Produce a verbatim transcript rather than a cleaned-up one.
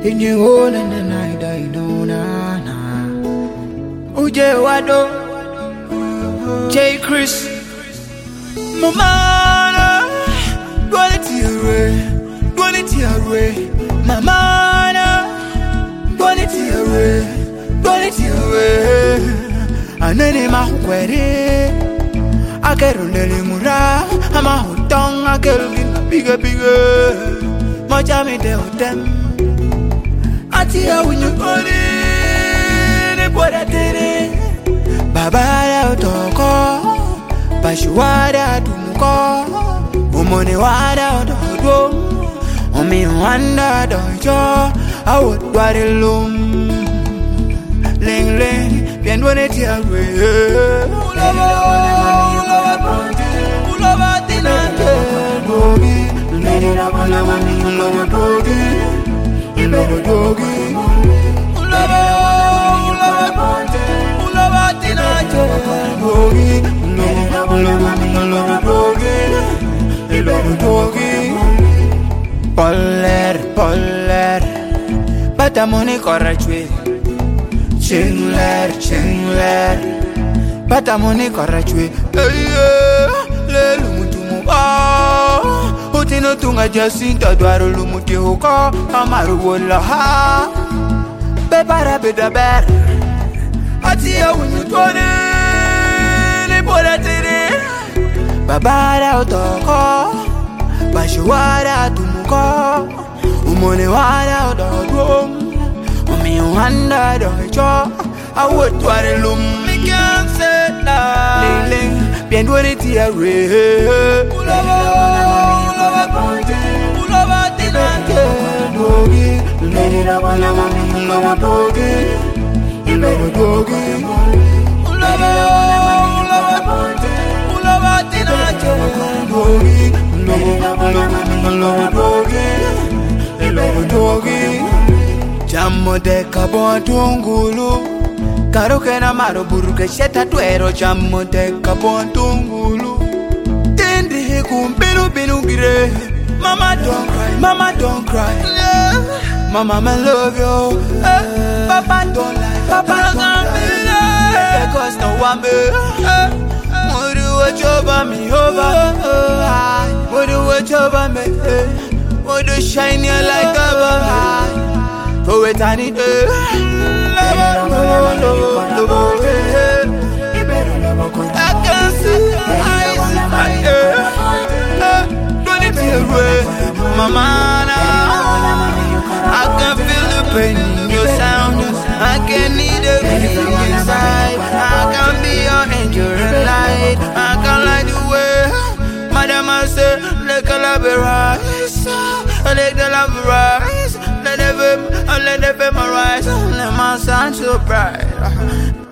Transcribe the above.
In your hole and the night I know na na. Uje Wado, J Chris, Mama, quality away, quality away, Mama, quality away, quality away. Anene mahukwere, akerundele mura, ama hutong akerundina bigger bigger. Mojami de hotem, atia winyo koni, ne poda tere. Babaya utoko, bashuwada tumuko, umone wada utodo, umi wanda dojo, awudware lum, ling ling, bienwene tiagwe. Ulova, ulova, ulova tinante, dogi, lady la bala mami, ulova dogi, ulova dogi, ulova, ulova, ulova tinante, dogi, ulova, ulova dogi, ulova dogi. Poller, poller, batamoni corrachwe. Chingler, chingler, batamoni corrachwe. Hey, le lumutumu ah, utino tunga jacinta dwaro lumuti huko amaru wala ha. Bebara bedaber, atia unyutone ni bola tere. Babara utoko, bashuwara tumuko, umone wara udodo. Umi wanda dojo, awudware lum. Me can't say that. Ling ling, bienwene tiagwe. Ulova, ulova, ulova tinante, dogi, lady la bala mami, ulova dogi, ulova dogi, ulova, ulova, ulova tinante, dogi, lady la bala mami, ulova dogi, ulova dogi. Jammo de kabon tungulu, karoke na maro buruke sheta tuero. Jammo de kabon tungulu, tendi hiku binu binu gire. Mama don't cry, mama don't cry, yeah. Mama I love you, eh. Papa don't lie, papa don't lie, because no one me. Mudu wajoba mi over, mudu wajoba me, mudu shine you like a bomb. Oh, it's a need to I can see eyes, don't it away, Mama. I can feel the pain in your sound. I can need a feeling inside. I can be your angel and light. I can light the way. Madam, I say, let the love rise. Let the love rise. Let them, let them arise, let my sun so bright.